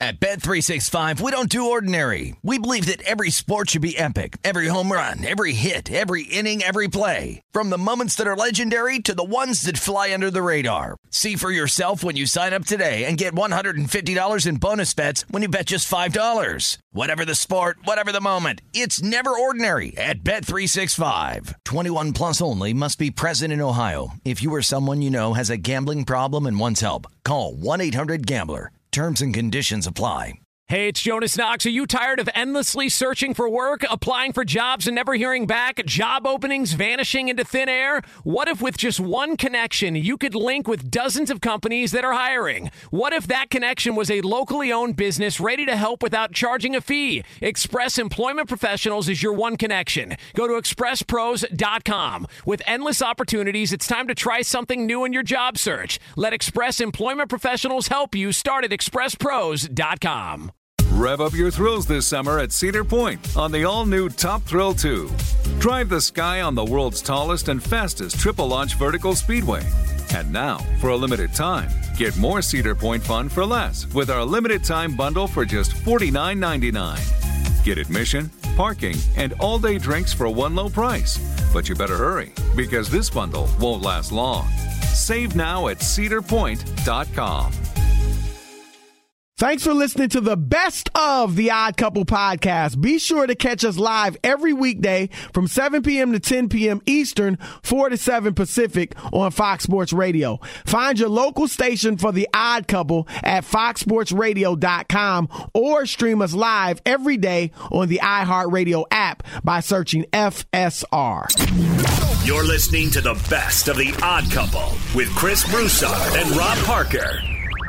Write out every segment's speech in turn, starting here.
At Bet365, we don't do ordinary. We believe that every sport should be epic. Every home run, every hit, every inning, every play. From the moments that are legendary to the ones that fly under the radar. See for yourself when you sign up today and get $150 in bonus bets when you bet just $5. Whatever the sport, whatever the moment, it's never ordinary at Bet365. 21 plus only. Must be present in Ohio. If you or someone you know has a gambling problem and wants help, call 1-800-GAMBLER. Terms and conditions apply. Hey, it's Jonas Knox. Are you tired of endlessly searching for work, applying for jobs and never hearing back, job openings vanishing into thin air? What if with just one connection, you could link with dozens of companies that are hiring? What if that connection was a locally owned business ready to help without charging a fee? Express Employment Professionals is your one connection. Go to expresspros.com. With endless opportunities, it's time to try something new in your job search. Let Express Employment Professionals help you. Start at expresspros.com. Rev up your thrills this summer at Cedar Point on the all-new Top Thrill 2. Drive the sky on the world's tallest and fastest triple-launch vertical speedway. And now, for a limited time, get more Cedar Point fun for less with our limited-time bundle for just $49.99. Get admission, parking, and all-day drinks for one low price. But you better hurry, because this bundle won't last long. Save now at cedarpoint.com. Thanks for listening to the best of the Odd Couple podcast. Be sure to catch us live every weekday from 7 p.m. to 10 p.m. Eastern, 4 to 7 Pacific on Fox Sports Radio. Find your local station for the Odd Couple at foxsportsradio.com or stream us live every day on the iHeartRadio app by searching FSR. You're listening to the best of the Odd Couple with Chris Broussard and Rob Parker.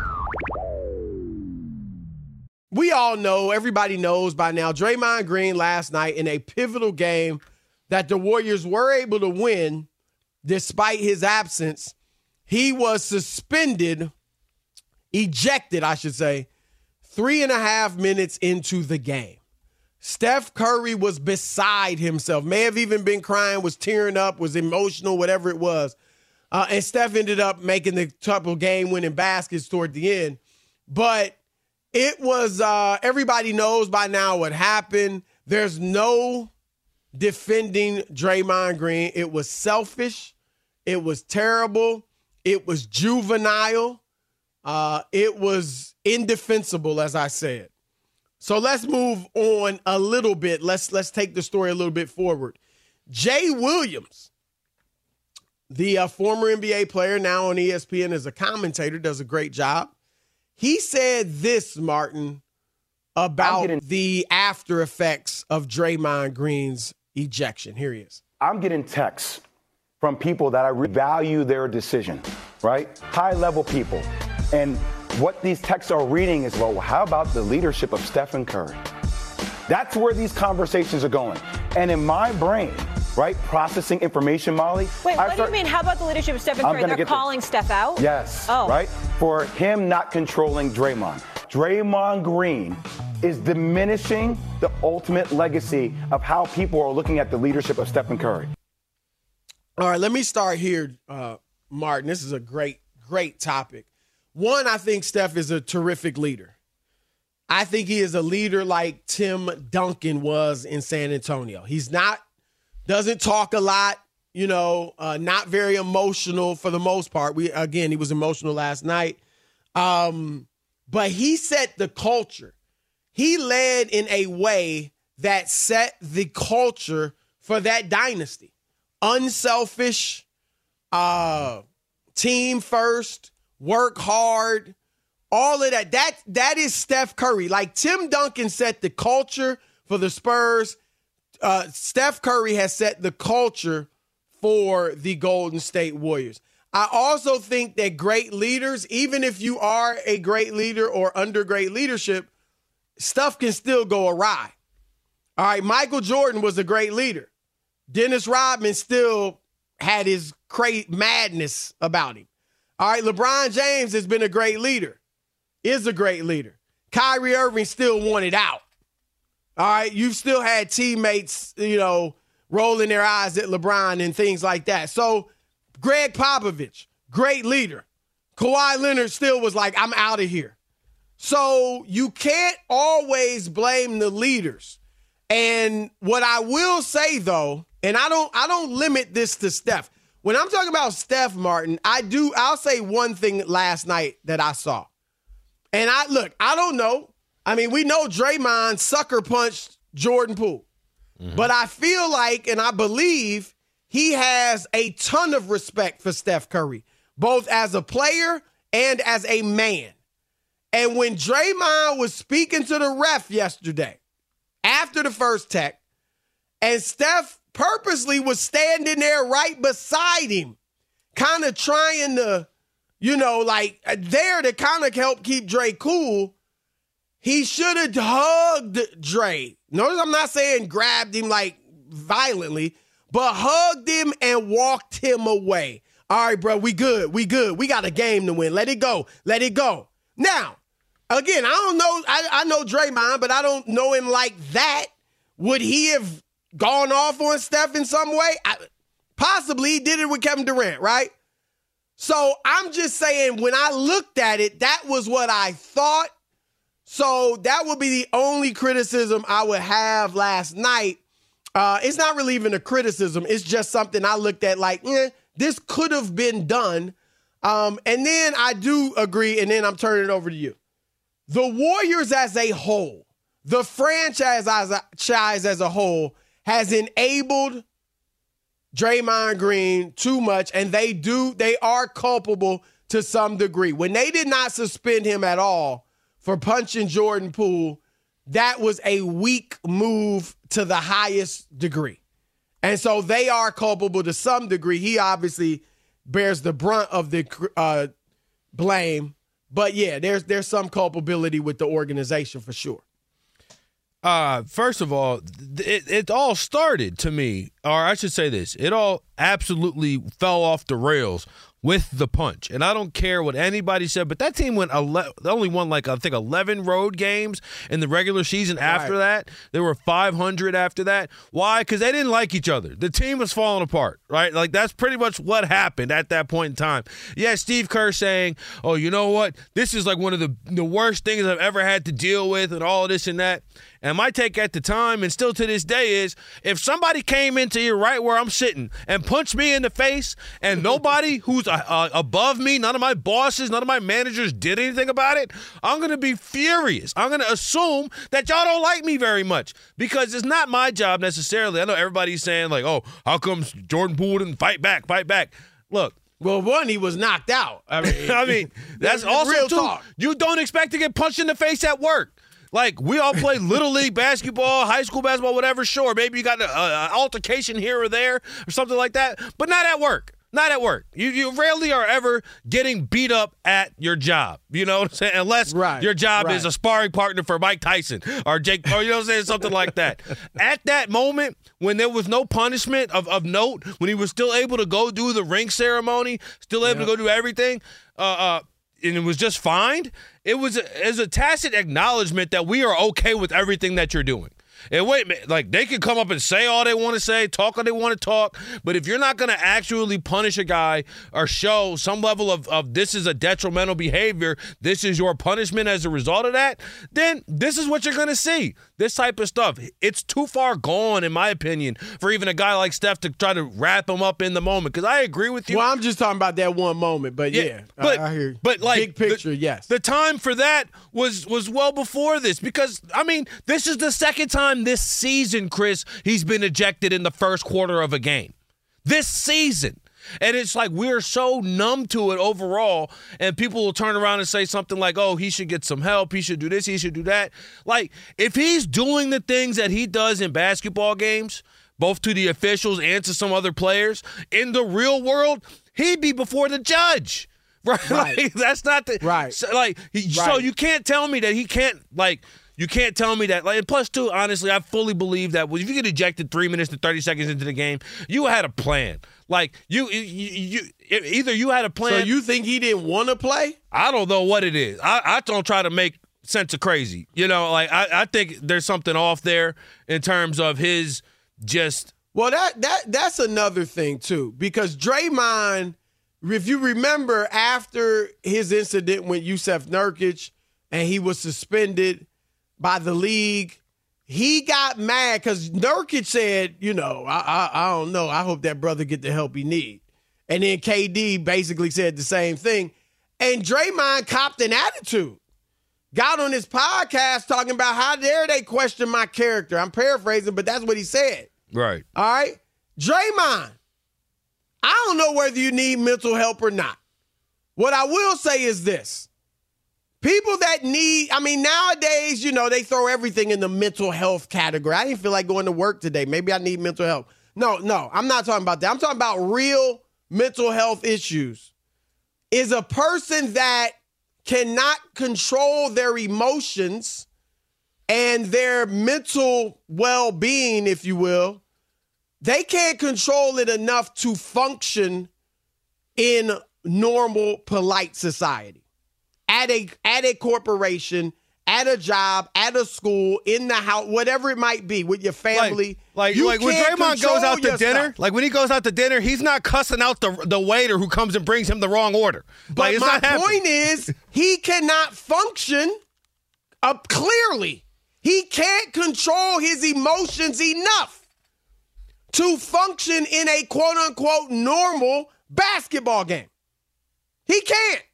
We all know, everybody knows by now, Draymond Green last night in a pivotal game that the Warriors were able to win despite his absence. He was ejected, I should say, 3.5 minutes into the game. Steph Curry was beside himself, may have even been crying, was tearing up, was emotional, whatever it was. And Steph ended up making the couple game-winning baskets toward the end. But it was, everybody knows by now what happened. There's no defending Draymond Green. It was selfish. It was terrible. It was juvenile. It was indefensible, as I said. So let's move on a little bit. Let's take the story a little bit forward. Jay Williams, the former NBA player, now on ESPN as a commentator, does a great job. He said this, Martin, about the after effects of Draymond Green's ejection. Here he is. I'm getting texts from people that I value their decision, right? High-level people. And what these texts are reading is, well, how about the leadership of Stephen Curry? That's where these conversations are going. And in my brain, right, processing information, Molly. Wait, what do you mean? How about the leadership of Stephen Curry? They're calling Steph out? Yes. Oh. Right? For him not controlling Draymond. Draymond Green is diminishing the ultimate legacy of how people are looking at the leadership of Stephen Curry. All right, let me start here, Martin. This is a great topic. One, I think Steph is a terrific leader. I think he is a leader like Tim Duncan was in San Antonio. Doesn't talk a lot, not very emotional for the most part. He was emotional last night. But he set the culture. He led in a way that set the culture for that dynasty. Unselfish, team first, work hard, all of that. That is Steph Curry. Like Tim Duncan set the culture for the Spurs. Steph Curry has set the culture for the Golden State Warriors. I also think that great leaders, even if you are a great leader or under great leadership, stuff can still go awry. All right, Michael Jordan was a great leader. Dennis Rodman still had his madness about him. All right, LeBron James has been a great leader, is a great leader. Kyrie Irving still wanted out. All right, you've still had teammates, rolling their eyes at LeBron and things like that. So Greg Popovich, great leader. Kawhi Leonard still was like, I'm out of here. So you can't always blame the leaders. And what I will say, though, and I don't limit this to Steph. When I'm talking about Steph, Martin, I'll say one thing last night that I saw. And I don't know. I mean, we know Draymond sucker punched Jordan Poole. Mm-hmm. But I feel like, and I believe, he has a ton of respect for Steph Curry, both as a player and as a man. And when Draymond was speaking to the ref yesterday, after the first tech, and Steph purposely was standing there right beside him, kind of trying to, there to kind of help keep Dre cool, he should have hugged Dre. Notice I'm not saying grabbed him like violently, but hugged him and walked him away. All right, bro, we good. We got a game to win. Let it go. Now, again, I don't know. I know Draymond, but I don't know him like that. Would he have gone off on Steph in some way? Possibly. He did it with Kevin Durant, right? So I'm just saying, when I looked at it, that was what I thought. So that would be the only criticism I would have last night. It's not really even a criticism. It's just something I looked at like, this could have been done. And then I do agree, and then I'm turning it over to you. The Warriors as a whole, the franchise as a whole, has enabled Draymond Green too much, and they are culpable to some degree. When they did not suspend him at all for punching Jordan Poole, that was a weak move to the highest degree. And so they are culpable to some degree. He obviously bears the brunt of the blame. But, yeah, there's some culpability with the organization for sure. First of all, it all started to me, or I should say this, it all absolutely fell off the rails with the punch. And I don't care what anybody said, but that team only won like, I think, 11 road games in the regular season after that. They were 500 after that. Why? Because they didn't like each other. The team was falling apart, right? Like, that's pretty much what happened at that point in time. Yeah, Steve Kerr saying, oh, you know what? This is like one of the worst things I've ever had to deal with and all of this and that. And my take at the time, and still to this day, is if somebody came into here right where I'm sitting and punched me in the face and nobody who's above me, none of my bosses, none of my managers did anything about it, I'm going to be furious. I'm going to assume that y'all don't like me very much because it's not my job necessarily. I know everybody's saying like, oh, how come Jordan Poole didn't fight back? Look. Well, one, he was knocked out. I mean that's also real too. Talk. You don't expect to get punched in the face at work. Like, we all play Little League basketball, high school basketball, whatever, sure. Maybe you got an altercation here or there or something like that, but not at work. Not at work. You rarely are ever getting beat up at your job. You know what I'm saying? Unless your job is a sparring partner for Mike Tyson or Jake, or you know what I'm saying? Something like that. At that moment, when there was no punishment of note, when he was still able to go do the ring ceremony, still able to go do everything, and it was just fine, it was a tacit acknowledgement that we are okay with everything that you're doing. And wait a minute, like, they can come up and say all they want to say, talk all they want to talk, but if you're not going to actually punish a guy or show some level of this is a detrimental behavior, this is your punishment as a result of that, then this is what you're going to see. This type of stuff. It's too far gone, in my opinion, for even a guy like Steph to try to wrap him up in the moment, because I agree with you. Well, I'm just talking about that one moment, but I hear you. But like, big picture, yes. The time for that was well before this, because, I mean, this is the second time this season, Chris, he's been ejected in the first quarter of a game. This season. And it's like we're so numb to it overall, and people will turn around and say something like, oh, he should get some help, he should do this, he should do that. Like, if he's doing the things that he does in basketball games, both to the officials and to some other players, in the real world, he'd be before the judge. Right? Like, that's not the right. So you can't tell me that he can't, like, you can't tell me that. Like, and plus, too, honestly, I fully believe that if you get ejected 3 minutes and 30 seconds into the game, you had a plan. Like, you either you had a plan. So you think he didn't want to play? I don't know what it is. I don't try to make sense of crazy. You know, like, I think there's something off there in terms of his just. Well, that's another thing, too, because Draymond, if you remember, after his incident with Yusuf Nurkic, and he was suspended by the league. He got mad because Nurkic said, I don't know. I hope that brother get the help he need. And then KD basically said the same thing. And Draymond copped an attitude. Got on his podcast talking about how dare they question my character. I'm paraphrasing, but that's what he said. Right. All right? Draymond, I don't know whether you need mental help or not. What I will say is this. People that nowadays, they throw everything in the mental health category. I didn't feel like going to work today. Maybe I need mental help. No, I'm not talking about that. I'm talking about real mental health issues. Is a person that cannot control their emotions and their mental well-being, if you will. They can't control it enough to function in normal, polite society. At a corporation, at a job, at a school, in the house, whatever it might be, with your family. Like when Draymond goes out to dinner, like when he goes out to dinner, he's not cussing out the waiter who comes and brings him the wrong order. But my point is, he cannot function clearly. He can't control his emotions enough to function in a quote-unquote normal basketball game. He can't.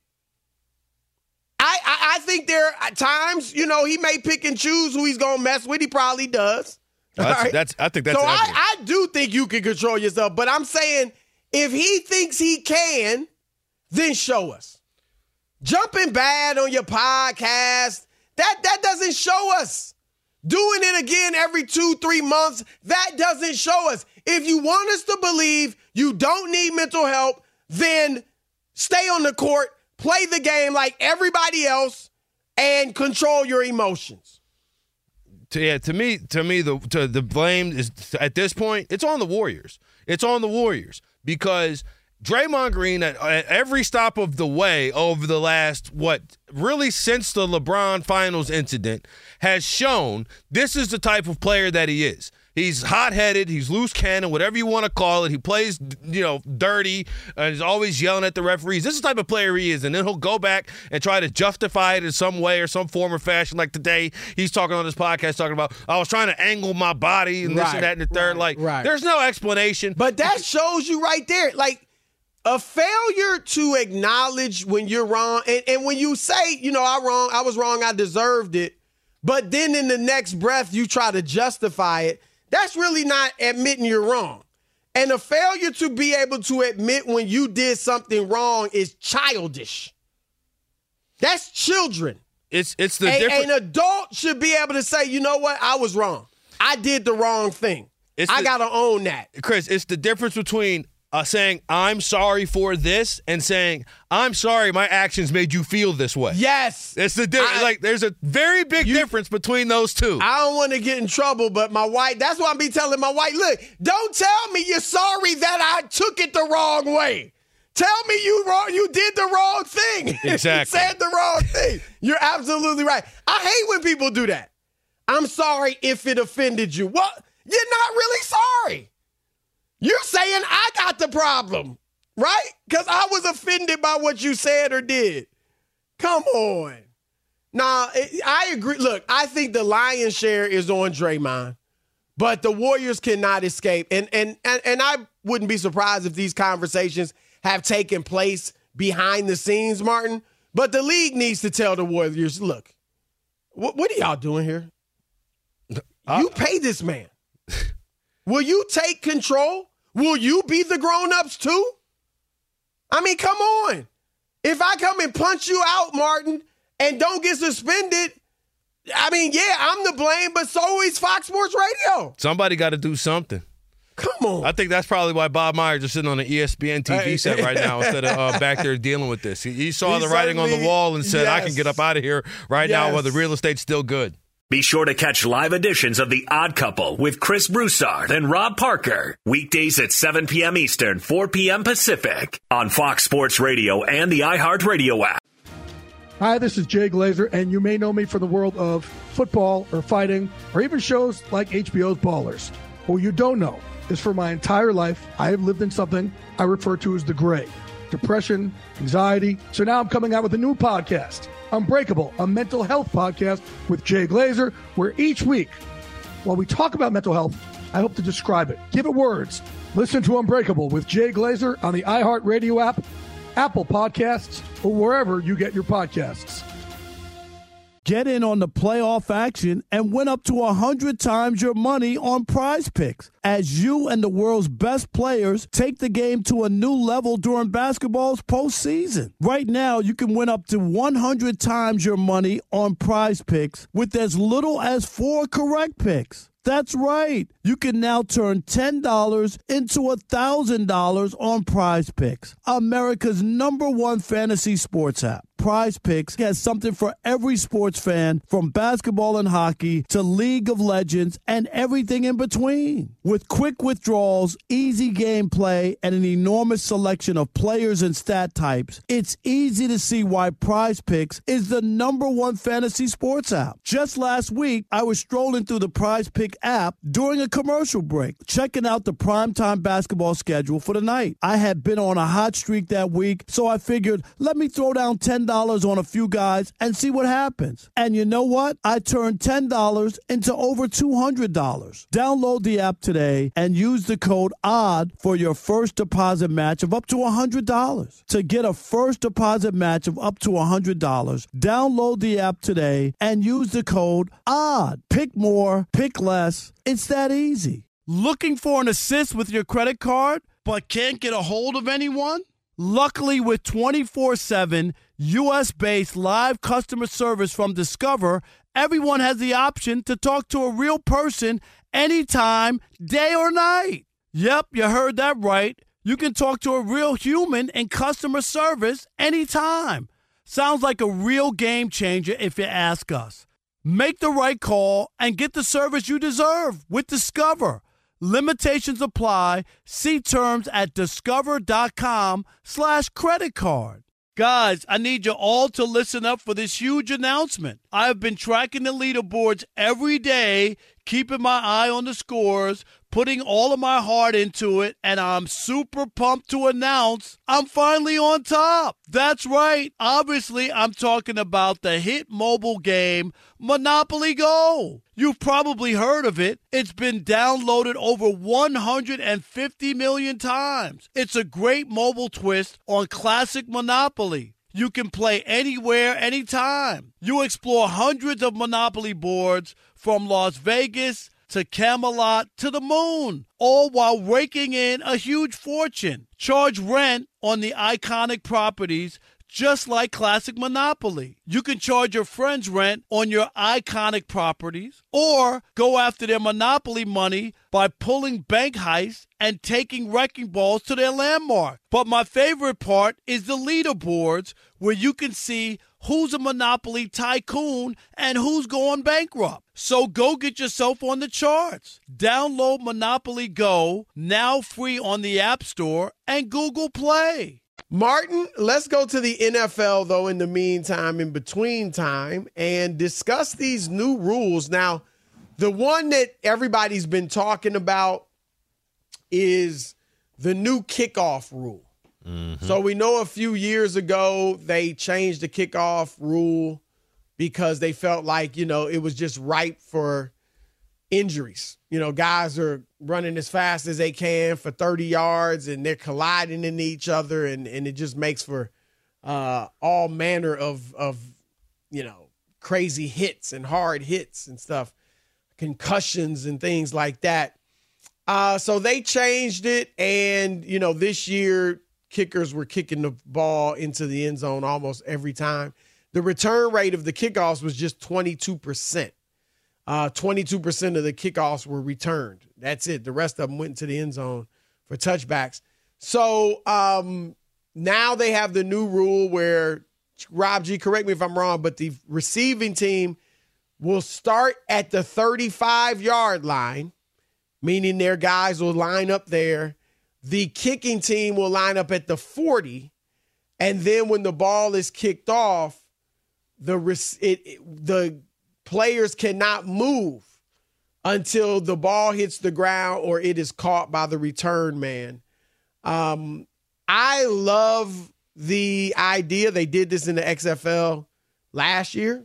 I think there are times, he may pick and choose who he's going to mess with. He probably does. I think that's so I do think you can control yourself. But I'm saying if he thinks he can, then show us. Jumping bad on your podcast, that doesn't show us. Doing it again every 2-3 months, that doesn't show us. If you want us to believe you don't need mental help, then stay on the court. Play the game like everybody else and control your emotions. To me, the blame is at this point. It's on the Warriors. It's on the Warriors because Draymond Green at every stop of the way over the last really since the LeBron Finals incident has shown this is the type of player that he is. He's hot-headed. He's loose cannon, whatever you want to call it. He plays, dirty, and he's always yelling at the referees. This is the type of player he is, and then he'll go back and try to justify it in some way or some form or fashion. Like today, he's talking on his podcast talking about, I was trying to angle my body and this and that and the third. There's no explanation. But that shows you right there, a failure to acknowledge when you're wrong, and when you say, I was wrong, I deserved it, but then in the next breath you try to justify it. That's really not admitting you're wrong. And a failure to be able to admit when you did something wrong is childish. That's children. It's the difference. An adult should be able to say, you know what? I was wrong. I did the wrong thing. I got to own that. Chris, it's the difference between saying, I'm sorry for this and saying, I'm sorry my actions made you feel this way. Yes. It's the difference. There's a very big difference between those two. I don't want to get in trouble, but my wife, that's why I be telling my wife, look, don't tell me you're sorry that I took it the wrong way. Tell me you did the wrong thing. Exactly. You said the wrong thing. You're absolutely right. I hate when people do that. I'm sorry if it offended you. Well, you're not really sorry. You're saying I got the problem, right? Because I was offended by what you said or did. Come on. Now, I agree. Look, I think the lion's share is on Draymond, but the Warriors cannot escape. And I wouldn't be surprised if these conversations have taken place behind the scenes, Martin. But the league needs to tell the Warriors, look, what are y'all doing here? You pay this man. Will you take control? Will you be the grown-ups too? I mean, come on. If I come and punch you out, Martin, and don't get suspended, I mean, yeah, I'm to blame, but so is Fox Sports Radio. Somebody got to do something. Come on. I think that's probably why Bob Myers is sitting on the ESPN TV set right now instead of back there dealing with this. He saw the writing on the wall and said, I can get up out of here right now while the real estate's still good. Be sure to catch live editions of The Odd Couple with Chris Broussard and Rob Parker. Weekdays at 7 p.m. Eastern, 4 p.m. Pacific on Fox Sports Radio and the iHeartRadio app. Hi, this is Jay Glazer, and you may know me from the world of football or fighting or even shows like HBO's Ballers. What you don't know is for my entire life, I have lived in something I refer to as the gray. depression, anxiety. So now I'm coming out with a new podcast, Unbreakable, a mental health podcast with Jay Glazer, where each week, while we talk about mental health, I hope to describe it, give it words. Listen to Unbreakable with Jay Glazer on the iHeartRadio app, Apple Podcasts, or wherever you get your podcasts. Get in on the playoff action and win up to 100 times your money on Prize Picks as you and the world's best players take the game to a new level during basketball's postseason. Right now, you can win up to 100 times your money on Prize Picks with as little as 4 correct picks. That's right. You can now turn $10 into $1,000 on Prize Picks, America's #1 fantasy sports app. Prize Picks has something for every sports fan, from basketball and hockey to League of Legends and everything in between. With quick withdrawals, easy gameplay, and an enormous selection of players and stat types, it's easy to see why Prize Picks is the #1 fantasy sports app. Just last week, I was strolling through the Prize Pick app during a commercial break, checking out the primetime basketball schedule for the night. I had been on a hot streak that week, so I figured, let me throw down $10 on a few guys and see what happens. And you know what? I turned $10 into over $200. Download the app today and use the code ODD for your first deposit match of up to $100. To get a first deposit match of up to $100, download the app today and use the code ODD. Pick more, pick less. It's that easy. Looking for an assist with your credit card but can't get a hold of anyone? Luckily, with 24/7 U.S.-based live customer service from Discover, everyone has the option to talk to a real person anytime, day or night. Yep, you heard that right. You can talk to a real human in customer service anytime. Sounds like a real game changer if you ask us. Make the right call and get the service you deserve with Discover. Limitations apply. See terms at discover.com/credit card. Guys, I need you all to listen up for this huge announcement. I have been tracking the leaderboards every day, keeping my eye on the scores, putting all of my heart into it, and I'm super pumped to announce I'm finally on top. That's right. Obviously, I'm talking about the hit mobile game, Monopoly Go. You've probably heard of it. It's been downloaded over 150 million times. It's a great mobile twist on classic Monopoly. You can play anywhere, anytime. You explore hundreds of Monopoly boards from Las Vegas to Camelot to the moon, all while raking in a huge fortune. Charge rent on the iconic properties just like classic Monopoly. You can charge your friends rent on your iconic properties or go after their Monopoly money by pulling bank heists and taking wrecking balls to their landmark. But my favorite part is the leaderboards, where you can see who's a Monopoly tycoon and who's going bankrupt. So go get yourself on the charts. Download Monopoly Go, now free on the App Store and Google Play. Martin, let's go to the NFL, though, in the meantime, in between time, and discuss these new rules. Now, the one that everybody's been talking about is the new kickoff rule. Mm-hmm. So we know a few years ago they changed the kickoff rule because they felt like, it was just ripe for injuries. Guys are running as fast as they can for 30 yards and they're colliding into each other, and it just makes for all manner of crazy hits and hard hits and stuff, concussions and things like that. So they changed it, and, this year kickers were kicking the ball into the end zone almost every time. The return rate of the kickoffs was just 22%. 22% of the kickoffs were returned. That's it. The rest of them went into the end zone for touchbacks. So now they have the new rule where, Rob G, correct me if I'm wrong, but the receiving team will start at the 35-yard line, meaning their guys will line up there. The kicking team will line up at the 40, and then when the ball is kicked off, the players cannot move until the ball hits the ground or it is caught by the return man. I love the idea. They did this in the XFL last year.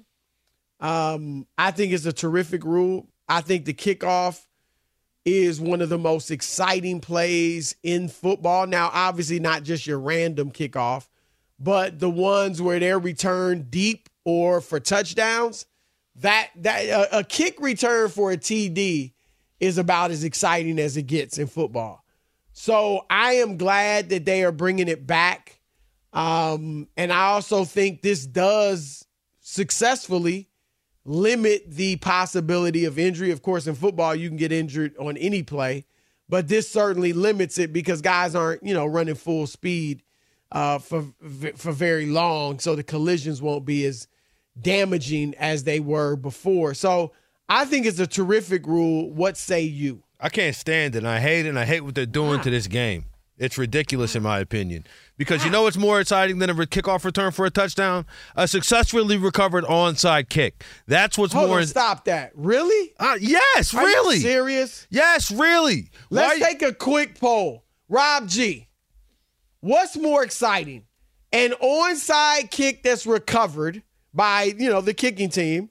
I think it's a terrific rule. I think the kickoff is one of the most exciting plays in football. Now, obviously not just your random kickoff, but the ones where they're returned deep or for touchdowns. That a kick return for a TD is about as exciting as it gets in football. So I am glad that they are bringing it back. And I also think this does successfully limit the possibility of injury. Of course, in football, you can get injured on any play, but this certainly limits it because guys aren't, running full speed for very long. So the collisions won't be as damaging as they were before. So I think it's a terrific rule. What say you? I can't stand it. And I hate it. And I hate what they're doing to this game. It's ridiculous, in my opinion. Because you know what's more exciting than a kickoff return for a touchdown? A successfully recovered onside kick. That's what's Hold more. on, stop that. Really? Yes, Are really. you serious? Yes, really. Let's take a quick poll. Rob G, what's more exciting? An onside kick that's recovered by, the kicking team,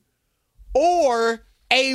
or a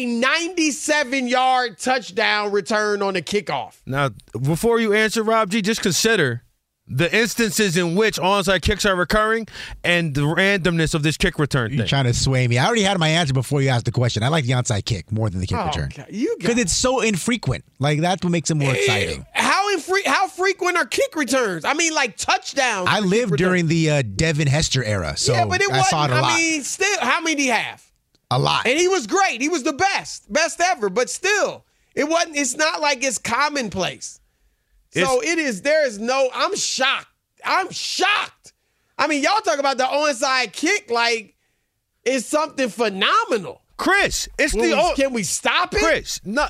97-yard touchdown return on a kickoff? Now, before you answer, Rob G, just consider the instances in which onside kicks are recurring and the randomness of this kick return thing. You're trying to sway me. I already had my answer before you asked the question. I like the onside kick more than the kick return. Because it's so infrequent. Like, that's what makes it more exciting. How frequent are kick returns? I mean, like touchdowns. I lived during the Devin Hester era, so yeah, but it I saw it a lot. I mean, still, how many did he have? A lot. And he was great. He was the best ever. But still, it's not like it's commonplace. So I'm shocked. I mean, y'all talk about the onside kick like it's something phenomenal. Chris, can we stop it? Chris, no,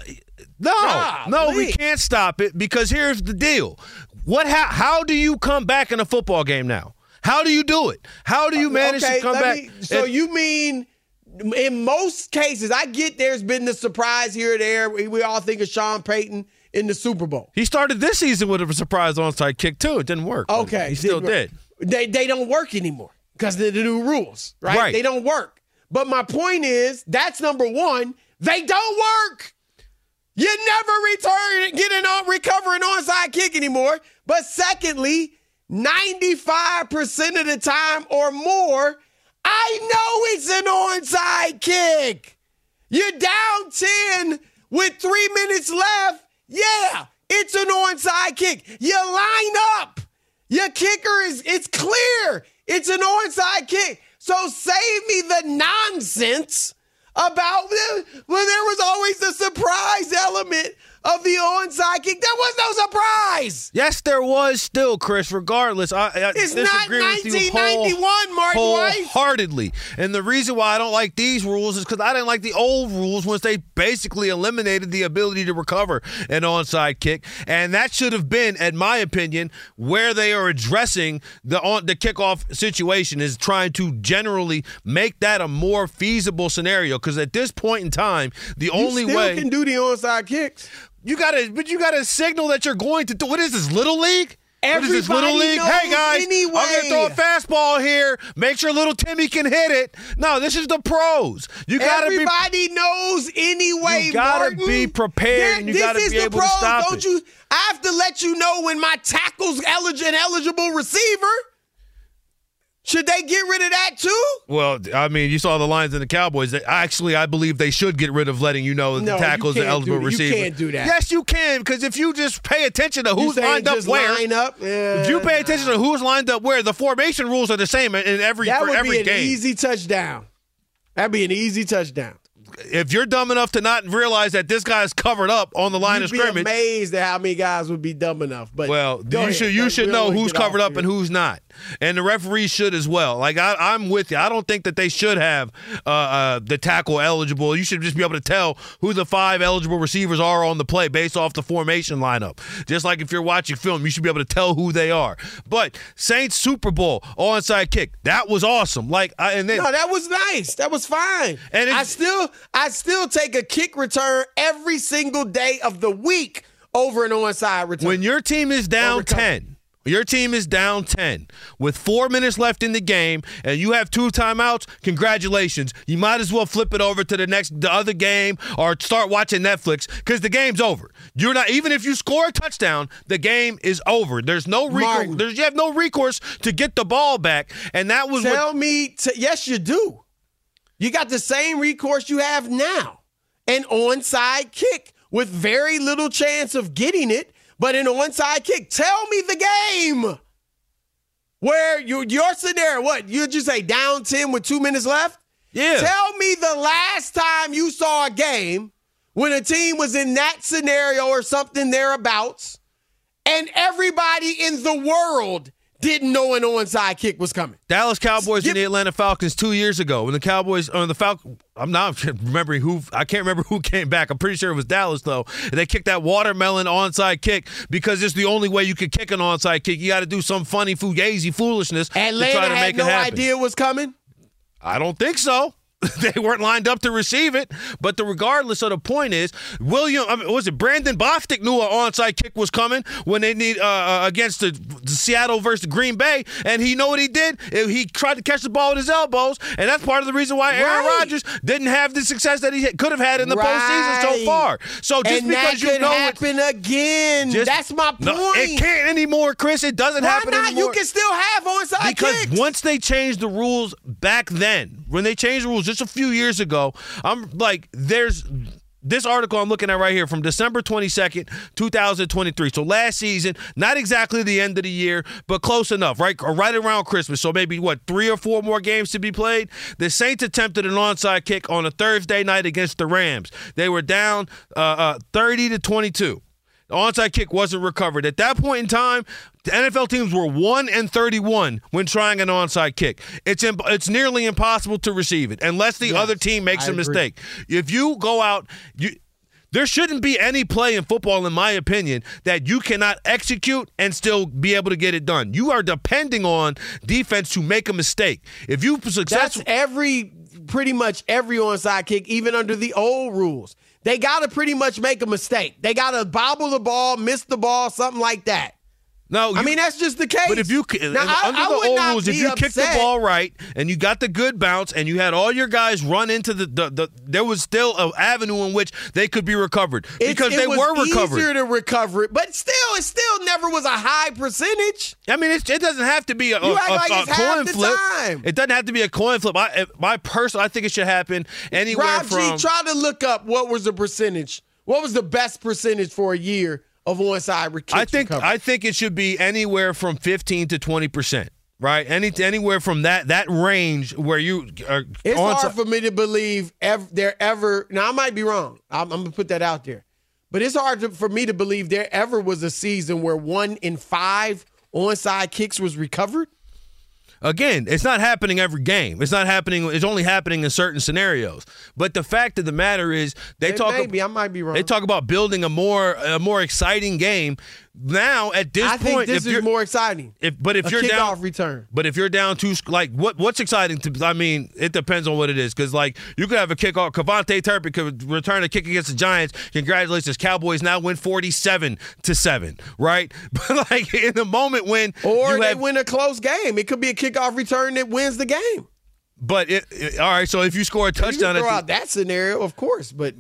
we can't stop it because here's the deal. How do you come back in a football game now? How do you do it? How do you manage to come back? You mean in most cases, I get there's been the surprise here or there. We all think of Sean Payton in the Super Bowl. He started this season with a surprise onside kick, too. It didn't work. Okay. He still did. They don't work anymore because of the new rules, right? They don't work. But my point is, that's number one. They don't work. You never recover an onside kick anymore. But secondly, 95% of the time or more, I know it's an onside kick. You're down 10 with 3 minutes left. Yeah, it's an onside kick. You line up. Your kicker it's clear. It's an onside kick. So save me the nonsense about, there was always the surprise element of the onside kick. There was no surprise. Yes, there was still, Chris, regardless. It's not 1991, Mark White. Wholeheartedly. And the reason why I don't like these rules is because I didn't like the old rules once they basically eliminated the ability to recover an onside kick. And that should have been, in my opinion, where they are addressing the kickoff situation, is trying to generally make that a more feasible scenario. Because at this point in time, the only way you can do the onside kicks. You gotta signal that you're going to do. What is this, Little League? Everybody what is this, Little League? Hey guys, anyway. I'm gonna throw a fastball here. Make sure little Timmy can hit it. No, this is the pros. Everybody knows anyway. You gotta Martin. be prepared, and you gotta be able to stop it. I have to let you know when my tackle's an eligible receiver. Should they get rid of that too? Well, I mean, you saw the Lions and the Cowboys. Actually, I believe they should get rid of letting you know that the tackle is an eligible receiver. You can't do that. Yes, you can, because if you just pay attention to who's lined up where. If you pay attention to who's lined up where, the formation rules are the same in every game. That would be an easy touchdown. That'd be an easy touchdown. If you're dumb enough to not realize that this guy's covered up on the line of scrimmage, you'd be amazed at how many guys would be dumb enough. But you should know who's covered up and who's not, and the referees should as well. Like I'm with you. I don't think that they should have the tackle eligible. You should just be able to tell who the 5 eligible receivers are on the play based off the formation lineup. Just like if you're watching film, you should be able to tell who they are. But Saints Super Bowl onside kick, that was awesome. No, that was nice. That was fine. And I still take a kick return every single day of the week over an onside return. When your team is down 10, Your team is down 10 with 4 minutes left in the game, and you have 2 timeouts. Congratulations. You might as well flip it over to the other game or start watching Netflix because the game's over. You're not, even if you score a touchdown, the game is over. There's no recourse. You have no recourse to get the ball back, and that was yes, you do. You got the same recourse you have now, an onside kick with very little chance of getting it. But an onside kick, tell me the game where your scenario, what, you just say down 10 with 2 minutes left? Yeah. Tell me the last time you saw a game when a team was in that scenario or something thereabouts and everybody in the world didn't know an onside kick was coming. Dallas Cowboys and the Atlanta Falcons 2 years ago when the Cowboys on the Falcons. I'm not remembering who. I can't remember who came back. I'm pretty sure it was Dallas though. And they kicked that watermelon onside kick because it's the only way you could kick an onside kick. You got to do some funny fugazi foolishness Atlanta to try to make it happen. had no idea it was coming. I don't think so. They weren't lined up to receive it, but regardless of the point is, Brandon Boftic knew an onside kick was coming when they need against the Seattle versus Green Bay, and he know what he did? He tried to catch the ball with his elbows, and that's part of the reason why Aaron Rodgers didn't have the success that he could have had in the postseason so far. So just because that could happen again. That's my point. No, it can't anymore, Chris. It doesn't happen anymore. You can still have onside kicks. Because once they changed the rules back then, when they changed the rules just a few years ago, I'm like, there's this article I'm looking at right here from December 22nd, 2023. So last season, not exactly the end of the year, but close enough, right? Or right around Christmas. So maybe, 3 or 4 more games to be played? The Saints attempted an onside kick on a Thursday night against the Rams. They were down 30-22. The onside kick wasn't recovered. At that point in time, the NFL teams were 1-31 when trying an onside kick. It's nearly impossible to receive it unless the other team makes a mistake. If you go out, there shouldn't be any play in football, in my opinion, that you cannot execute and still be able to get it done. You are depending on defense to make a mistake. If you successful, that's pretty much every onside kick, even under the old rules. They got to pretty much make a mistake. They got to bobble the ball, miss the ball, something like that. No, I mean, that's just the case. But if you under the old rules, if you kicked the ball right and you got the good bounce and you had all your guys run into there was still an avenue in which they could be recovered because they were recovered. It was easier to recover it, but it still never was a high percentage. I mean, it doesn't have to be a coin flip. It doesn't have to be a coin flip. I think it should happen anywhere from. Rob G, try to look up what was the percentage. What was the best percentage for a year of onside kicks? I think it should be anywhere from 15 to 20%, right? Anywhere from that range where you are. It's hard for me to believe there ever. Now I might be wrong. I'm going to put that out there, but it's hard for me to believe there ever was a season where 1 in 5 onside kicks was recovered. Again, it's not happening every game. It's not happening. It's only happening in certain scenarios. But the fact of the matter is, I might be wrong. They talk about building a more exciting game. Now at this point, I think this is more exciting. If you're down, return. But if you're down to what's exciting to? I mean, it depends on what it is because you could have a kickoff. Kevontae Turpin could return a kick against the Giants. Congratulations, Cowboys now win 47-7, right? But in the moment when they win a close game, it could be a kickoff return that wins the game. But all right. So if you score a touchdown, you can throw out that scenario, of course. But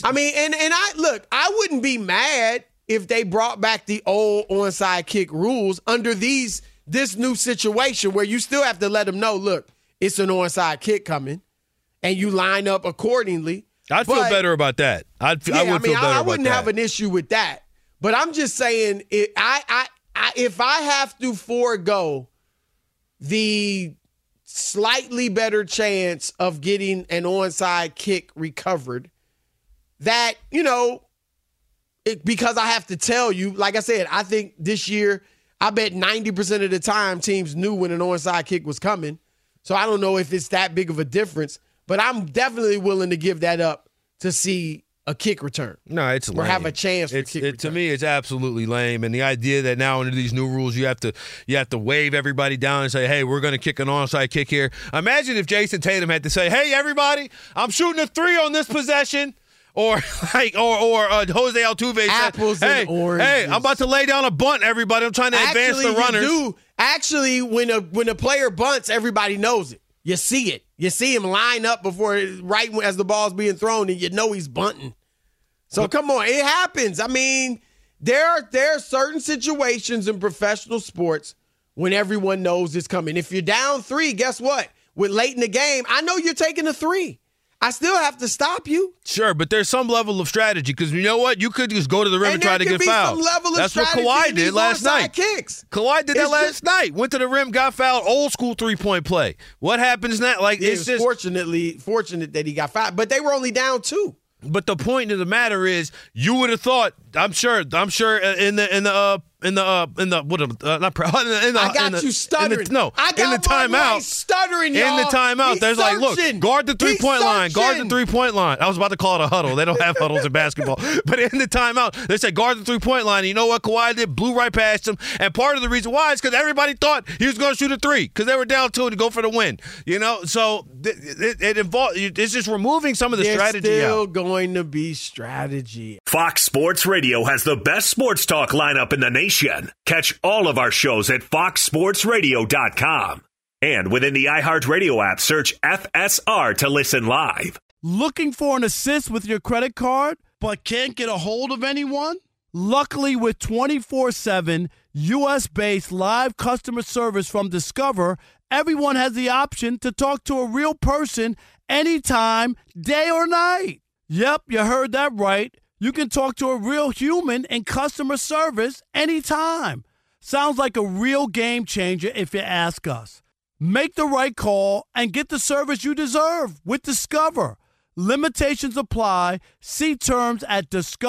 I wouldn't be mad if they brought back the old onside kick rules under this new situation where you still have to let them know, look, it's an onside kick coming, and you line up accordingly. I'd feel better about that. I would feel better about that. I wouldn't have an issue with that. But I'm just saying, if I have to forego the slightly better chance of getting an onside kick recovered, that, because I have to tell you, like I said, I think this year, I bet 90% of the time teams knew when an onside kick was coming. So I don't know if it's that big of a difference, but I'm definitely willing to give that up to see a kick return. No, it's lame. Or have a chance for kick return. To me, it's absolutely lame. And the idea that now under these new rules, you have to wave everybody down and say, hey, we're going to kick an onside kick here. Imagine if Jason Tatum had to say, hey, everybody, I'm shooting a 3 on this possession. Or Jose Altuve apples said, and oranges. Hey, I'm about to lay down a bunt, everybody. I'm trying to advance the runners. Actually, when a player bunts, everybody knows it. You see it. You see him line up right as the ball's being thrown, and you know he's bunting. So come on, it happens. I mean, there are certain situations in professional sports when everyone knows it's coming. If you're down 3, guess what? With late in the game, I know you're taking a 3. I still have to stop you. Sure, but there's some level of strategy because you know what? You could just go to the rim and try to get fouled. That's what Kawhi did last night. Kawhi did that last night. Went to the rim, got fouled, old school 3-point play. What happens now? It's just fortunate that he got fouled, but they were only down 2. But the point of the matter is, you would have thought. I'm sure in the timeout. Stuttering, y'all. In the timeout, there's like, look, guard the 3-point line. Guard the 3-point line. I was about to call it a huddle. They don't have huddles in basketball. But in the timeout, they said guard the 3-point line. And you know what Kawhi did? Blew right past him. And part of the reason why is because everybody thought he was going to shoot a 3 because they were down 2 to go for the win. You know, so it involves. It's just removing some of the strategy. There's still going to be strategy. Fox Sports Radio has the best sports talk lineup in the nation. Catch all of our shows at foxsportsradio.com. And within the iHeartRadio app, search FSR to listen live. Looking for an assist with your credit card, but can't get a hold of anyone? Luckily, with 24/7 U.S.-based live customer service from Discover, everyone has the option to talk to a real person anytime, day or night. Yep, you heard that right. You can talk to a real human in customer service anytime. Sounds like a real game changer if you ask us. Make the right call and get the service you deserve with Discover. Limitations apply. See terms at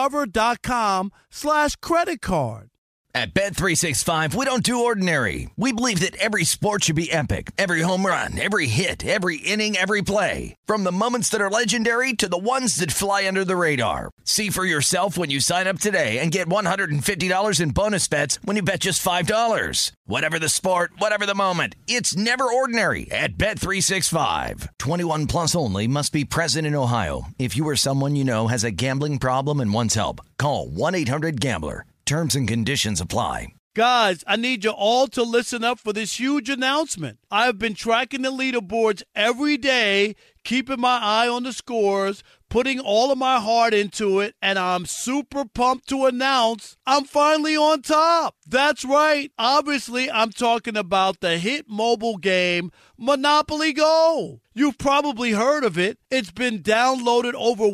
discover.com/credit card. At Bet365, we don't do ordinary. We believe that every sport should be epic. Every home run, every hit, every inning, every play. From the moments that are legendary to the ones that fly under the radar. See for yourself when you sign up today and get $150 in bonus bets when you bet just $5. Whatever the sport, whatever the moment, it's never ordinary at Bet365. 21 plus only. Must be present in Ohio. If you or someone you know has a gambling problem and wants help, call 1-800-GAMBLER. Terms and conditions apply. Guys, I need you all to listen up for this huge announcement. I have been tracking the leaderboards every day, keeping my eye on the scores, putting all of my heart into it, and I'm super pumped to announce I'm finally on top. That's right. Obviously, I'm talking about the hit mobile game, Monopoly Go. You've probably heard of it. It's been downloaded over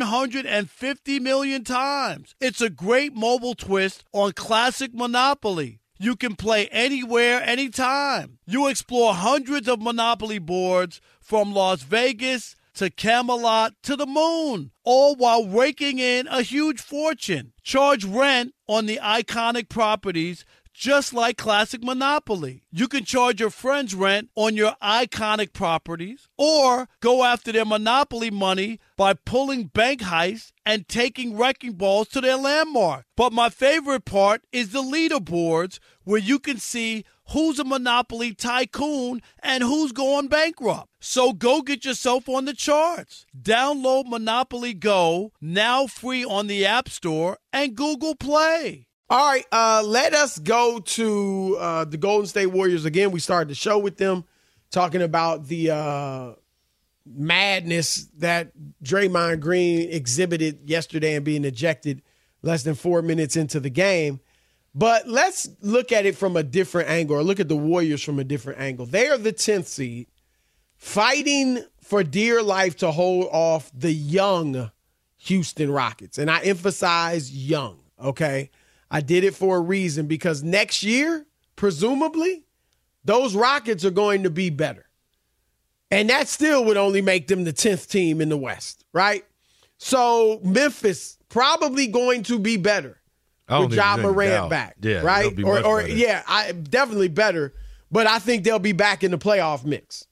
150 million times. It's a great mobile twist on classic Monopoly. You can play anywhere, anytime. You explore hundreds of Monopoly boards from Las Vegas to Camelot to the moon, all while raking in a huge fortune. Charge rent on the iconic properties just like classic Monopoly. You can charge your friends rent on your iconic properties or go after their Monopoly money by pulling bank heists and taking wrecking balls to their landmark. But my favorite part is the leaderboards where you can see who's a Monopoly tycoon and who's going bankrupt. So go get yourself on the charts. Download Monopoly Go, now free on the App Store and Google Play. All right, let us go to the Golden State Warriors again. We started the show with them talking about the madness that Draymond Green exhibited yesterday and being ejected less than 4 minutes into the game. But let's look at it from a different angle, or look at the Warriors from a different angle. They are the 10th seed, fighting for dear life to hold off the young Houston Rockets. And I emphasize young, okay? I did it for a reason, because next year, presumably, those Rockets are going to be better. And that still would only make them the 10th team in the West, right? So Memphis probably going to be better with Ja Morant back, right? Definitely better. But I think they'll be back in the playoff mix.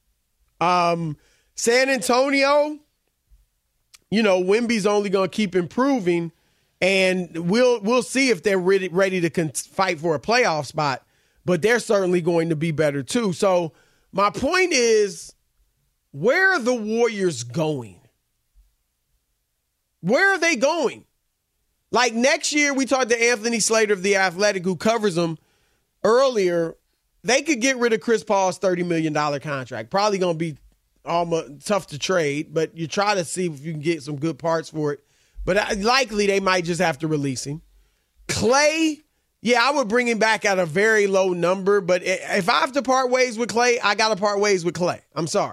San Antonio, Wemby's only going to keep improving. And we'll see if they're ready to fight for a playoff spot, but they're certainly going to be better too. So my point is, where are the Warriors going? Where are they going? Like next year, we talked to Anthony Slater of The Athletic, who covers them earlier. They could get rid of Chris Paul's $30 million contract. Probably going to be almost tough to trade, but you try to see if you can get some good parts for it. But likely they might just have to release him. Klay, yeah, I would bring him back at a very low number, but if I have to part ways with Klay, I got to part ways with Klay. I'm sorry.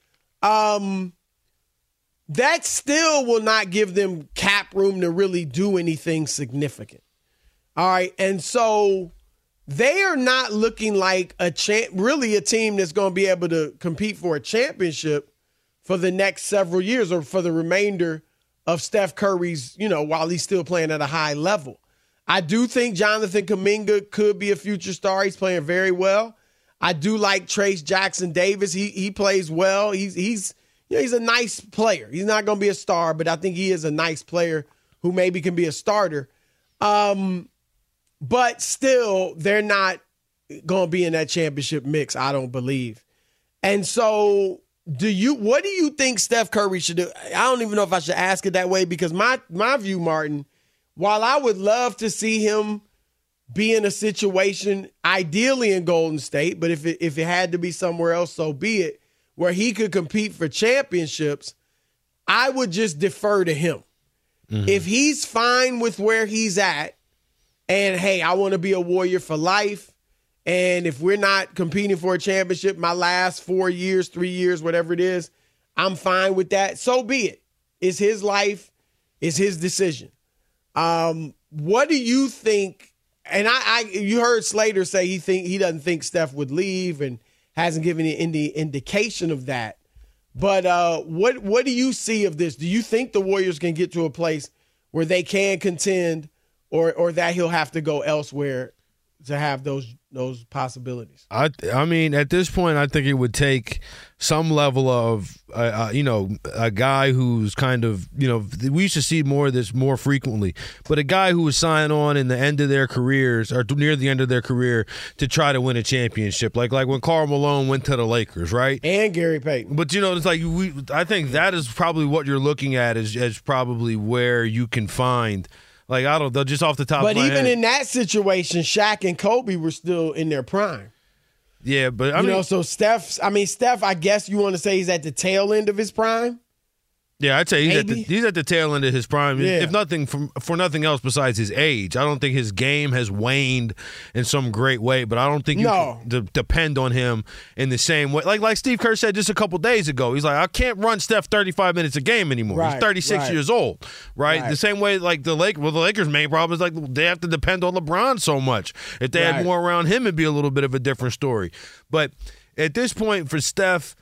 That still will not give them cap room to really do anything significant. All right, and so they are not looking like really a team that's going to be able to compete for a championship for the next several years or for the remainder of Steph Curry's, while he's still playing at a high level. I do think Jonathan Kuminga could be a future star. He's playing very well. I do like Trayce Jackson-Davis. He plays well. He's a nice player. He's not going to be a star, but I think he is a nice player who maybe can be a starter. But still, they're not going to be in that championship mix, I don't believe. And so what do you think Steph Curry should do? I don't even know if I should ask it that way because my view, Martin, while I would love to see him be in a situation, ideally in Golden State, but if it had to be somewhere else, so be it, where he could compete for championships, I would just defer to him. Mm-hmm. If he's fine with where he's at, and, hey, I want to be a Warrior for life. And if we're not competing for a championship my last 4 years, 3 years, whatever it is, I'm fine with that. So be it. It's his life. It's his decision. What do you think? And you heard Slater say he doesn't think Steph would leave and hasn't given any indication of that. But what do you see of this? Do you think the Warriors can get to a place where they can contend or that he'll have to go elsewhere to have those possibilities? I mean, at this point, I think it would take some level of, a guy who's kind of, we used to see more of this more frequently, but a guy who was signing on in the end of their careers or near the end of their career to try to win a championship, like when Karl Malone went to the Lakers, right? And Gary Payton. But, it's like I think that is probably what you're looking at as probably where you can find. Like, I don't know, just off the top of my head. But even in that situation, Shaq and Kobe were still in their prime. Yeah, but I mean. So Steph, I guess you want to say he's at the tail end of his prime? Yeah, I'd say he's at the tail end of his prime. Yeah. If nothing, for nothing else besides his age. I don't think his game has waned in some great way, but I don't think you can depend on him in the same way. Like Steve Kerr said just a couple days ago, he's like, I can't run Steph 35 minutes a game anymore. Right, he's 36 years old, right? The same way like the Lakers' main problem is like they have to depend on LeBron so much. If they had more around him, it'd be a little bit of a different story. But at this point for Steph,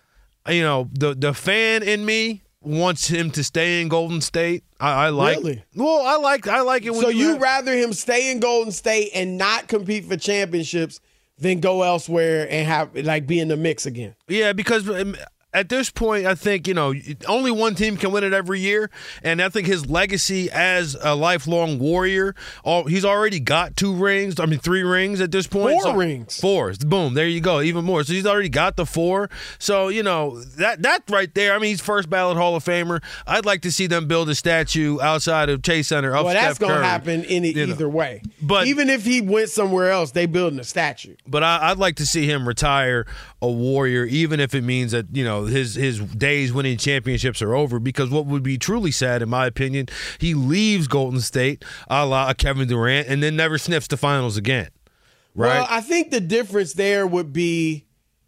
the fan in me wants him to stay in Golden State. I like. Really? Well, I like it. So you'd rather him stay in Golden State and not compete for championships than go elsewhere and be in the mix again? Yeah, because at this point, I think, only one team can win it every year. And I think his legacy as a lifelong Warrior, he's already got 3 rings at this point. 4 rings. 4. Boom. There you go. Even more. So he's already got the 4. So, that right there, he's first ballot Hall of Famer. I'd like to see them build a statue outside of Chase Center of Steph Curry. Well, that's going to happen either way. But even if he went somewhere else, they building a statue. But I'd like to see him retire a Warrior, even if it means that, his days winning championships are over, because what would be truly sad, in my opinion, he leaves Golden State a la Kevin Durant and then never sniffs the finals again. Right? Well, I think the difference there would be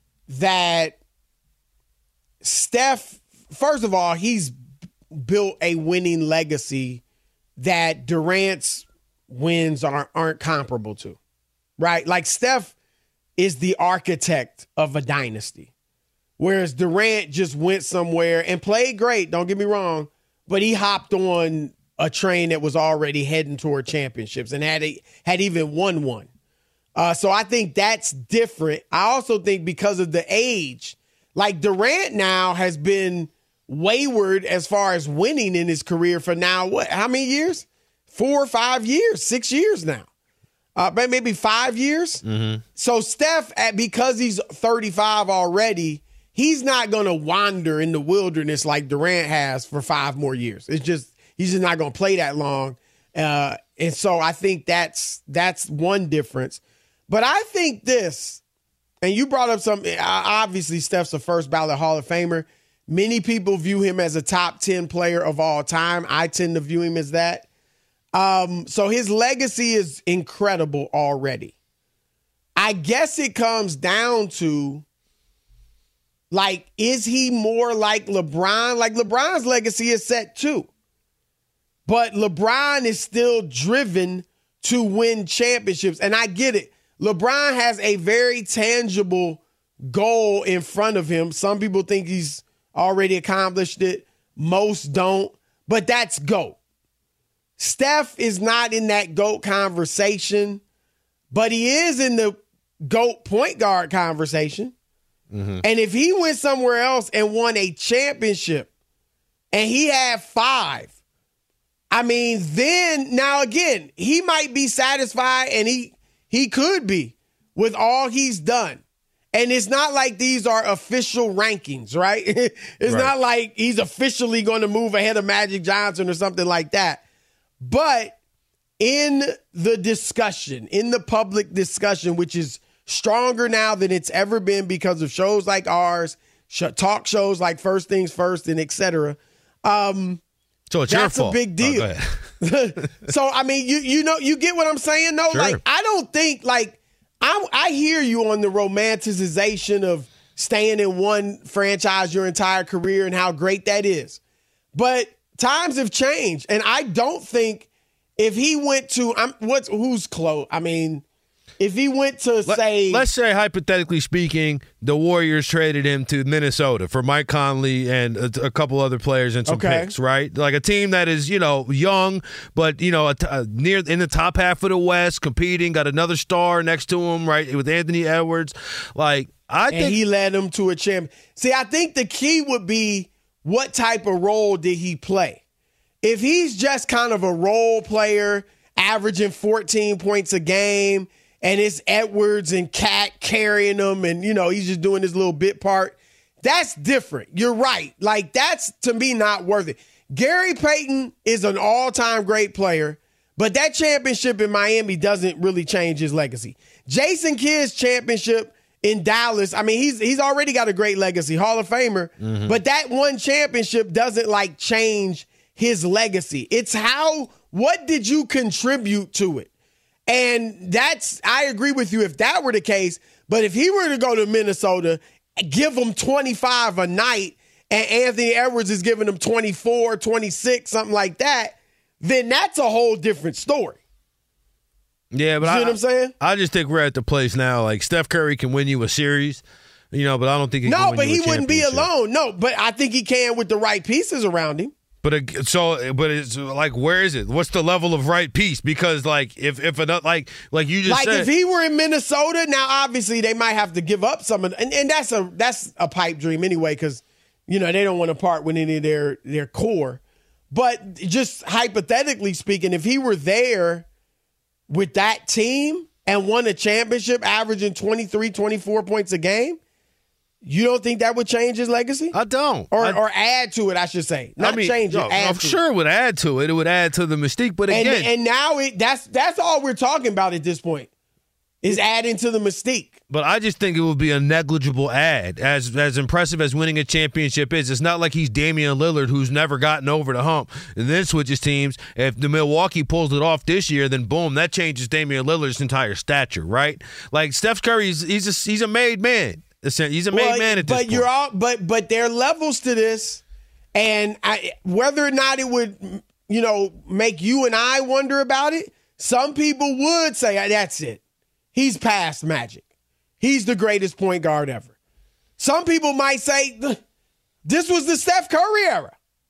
that Steph, first of all, he's built a winning legacy that Durant's wins aren't comparable to, right? Like Steph is the architect of a dynasty. Whereas Durant just went somewhere and played great, don't get me wrong, but he hopped on a train that was already heading toward championships and had even won one. So I think that's different. I also think because of the age, like Durant now has been wayward as far as winning in his career for now, how many years? 4 or 5 years, 6 years now. Maybe 5 years. Mm-hmm. So Steph, because he's 35 already, he's not going to wander in the wilderness like Durant has for 5 more years. It's just, He's just not going to play that long. And so I think that's one difference. But I think this, and you brought up something, obviously Steph's a first ballot Hall of Famer. Many people view him as a top 10 player of all time. I tend to view him as that. So his legacy is incredible already. I guess it comes down to, like, is he more like LeBron? Like, LeBron's legacy is set too. But LeBron is still driven to win championships. And I get it. LeBron has a very tangible goal in front of him. Some people think he's already accomplished it. Most don't. But that's GOAT. Steph is not in that GOAT conversation, but he is in the GOAT point guard conversation. Mm-hmm. And if he went somewhere else and won a championship and he had 5, I mean, then now again, he might be satisfied, and he could be with all he's done. And it's not like these are official rankings, right? It's not like he's officially going to move ahead of Magic Johnson or something like that. But in the discussion, in the public discussion, which is stronger now than it's ever been because of shows like ours, talk shows like First Things First and et cetera. So it's that's your fault. A big deal. So, I mean, you get what I'm saying, though? Sure. Like, I don't think, like, I hear you on the romanticization of staying in one franchise your entire career and how great that is. But times have changed, and I don't think if he went to who's close? I mean, if he went to let's say hypothetically speaking, the Warriors traded him to Minnesota for Mike Conley and a couple other players and some picks, right? Like a team that is, young, but near in the top half of the West, competing, got another star next to him, right? With Anthony Edwards, think he led them to a champion. See, I think the key would be what type of role did he play? If he's just kind of a role player, averaging 14 points a game, and it's Edwards and Cat carrying them, and, he's just doing his little bit part, that's different. You're right. Like, that's, to me, not worth it. Gary Payton is an all-time great player, but that championship in Miami doesn't really change his legacy. Jason Kidd's championship in Dallas, I mean, he's already got a great legacy, Hall of Famer, but that one championship doesn't, change his legacy. It's what did you contribute to it? And I agree with you if that were the case. But if he were to go to Minnesota, give him 25 a night, and Anthony Edwards is giving him 24, 26, something like that, then that's a whole different story. Yeah, but you see what I'm saying? I just think we're at the place now. Like, Steph Curry can win you a series, but I don't think he can win you a championship. No, but he wouldn't be alone. No, but I think he can with the right pieces around him. But it's like, where is it? What's the level of right piece? Because if you just said, if he were in Minnesota, now obviously they might have to give up some of, and that's a pipe dream anyway, because they don't want to part with any of their core. But just hypothetically speaking, if he were there with that team and won a championship, averaging 23, 24 points a game, you don't think that would change his legacy? I don't. Or add to it, I should say. Change it, add I'm to sure it. It would add to it. It would add to the mystique. But again. And now that's all we're talking about at this point, is adding to the mystique. But I just think it would be a negligible add. As impressive as winning a championship is, it's not like he's Damian Lillard, who's never gotten over the hump and then switches teams. If the Milwaukee pulls it off this year, then boom, that changes Damian Lillard's entire stature, right? Like, Steph Curry, he's a made man. He's a made man at this point. But there are levels to this, and whether or not it would, make you and I wonder about it. Some people would say, that's it. He's past Magic. He's the greatest point guard ever. Some people might say, this was the Steph Curry era.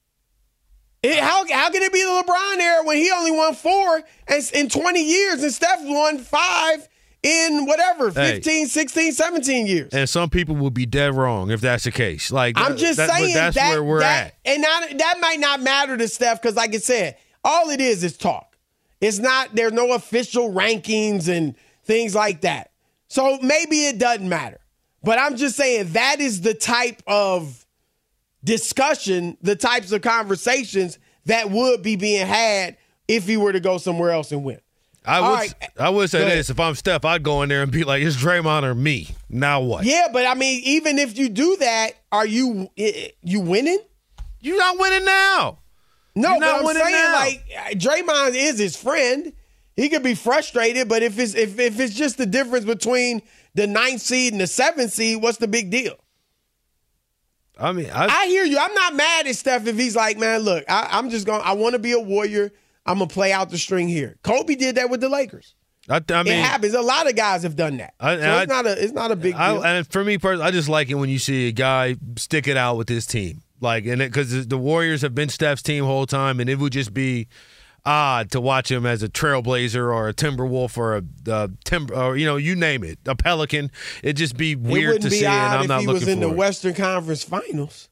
How can it be the LeBron era when he only won 4 in 20 years and Steph won 5 in 15, 16, 17 years? And some people will be dead wrong if that's the case. I'm just saying that's where we're at. And that might not matter to Steph because, like I said, all it is talk. It's not, there's no official rankings and things like that. So maybe it doesn't matter. But I'm just saying that is the type of discussion, the types of conversations that would be being had if he were to go somewhere else and win. I would say this. If I'm Steph, I'd go in there and be like, it's Draymond or me. Now what? Yeah, but I mean, even if you do that, are you winning? You're not winning now. No, but I'm saying, like, Draymond is his friend. He could be frustrated, but if it's just the difference between the 9th seed and the 7th seed, what's the big deal? I mean, I hear you. I'm not mad at Steph if he's like, man, look, I want to be a Warrior. I'm going to play out the string here. Kobe did that with the Lakers. I mean, it happens. A lot of guys have done that. It's not a big deal. And for me personally, I just like it when you see a guy stick it out with his team. Like, and because the Warriors have been Steph's team the whole time, and it would just be odd to watch him as a Trailblazer or a Timberwolf or a Timber, or you name it, a Pelican. It'd just be weird to see, and I'm not looking for it. It wouldn't be odd if he was in the Western Conference Finals.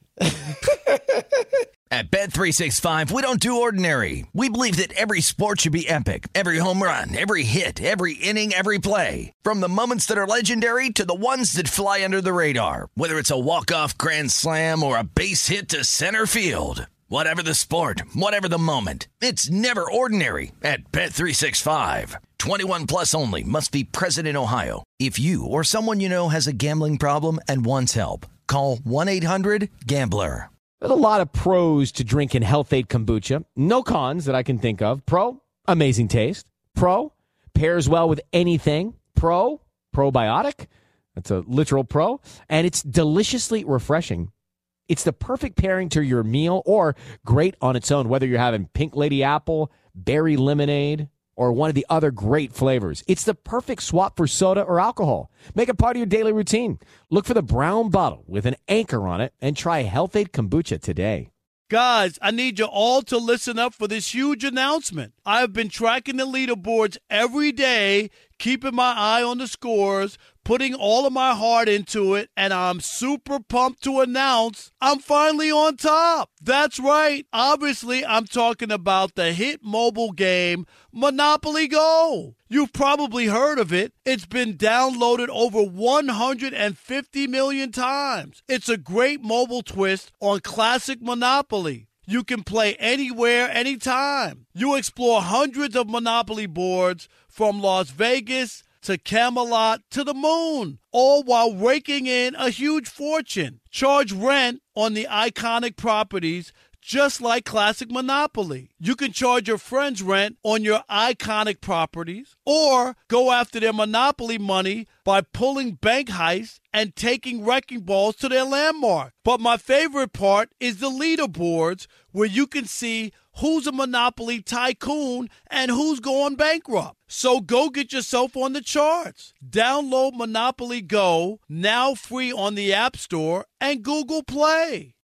At Bet365, we don't do ordinary. We believe that every sport should be epic. Every home run, every hit, every inning, every play. From the moments that are legendary to the ones that fly under the radar. Whether it's a walk-off grand slam or a base hit to center field. Whatever the sport, whatever the moment. It's never ordinary at Bet365. 21 plus only. Must be present in Ohio. If you or someone you know has a gambling problem and wants help, call 1-800-GAMBLER. There's a lot of pros to drinking Health-Ade kombucha. No cons that I can think of. Pro, amazing taste. Pro, pairs well with anything. Pro, probiotic. That's a literal pro. And it's deliciously refreshing. It's the perfect pairing to your meal or great on its own, whether you're having Pink Lady Apple, Berry Lemonade, or one of the other great flavors. It's the perfect swap for soda or alcohol. Make it part of your daily routine. Look for the brown bottle with an anchor on it and try Health-Ade kombucha today. Guys, I need you all to listen up for this huge announcement. I've been tracking the leaderboards every day, keeping my eye on the scores, putting all of my heart into it, and I'm super pumped to announce I'm finally on top. That's right. Obviously, I'm talking about the hit mobile game, Monopoly Go. You've probably heard of it. It's been downloaded over 150 million times. It's a great mobile twist on classic Monopoly. You can play anywhere, anytime. You explore hundreds of Monopoly boards from Las Vegas to Camelot to the moon, all while raking in a huge fortune. Charge rent on the iconic properties just like classic Monopoly. You can charge your friends rent on your iconic properties or go after their Monopoly money by pulling bank heists and taking wrecking balls to their landmark. But my favorite part is the leaderboards where you can see who's a Monopoly tycoon and who's going bankrupt. So go get yourself on the charts. Download Monopoly Go, now free on the App Store and Google Play.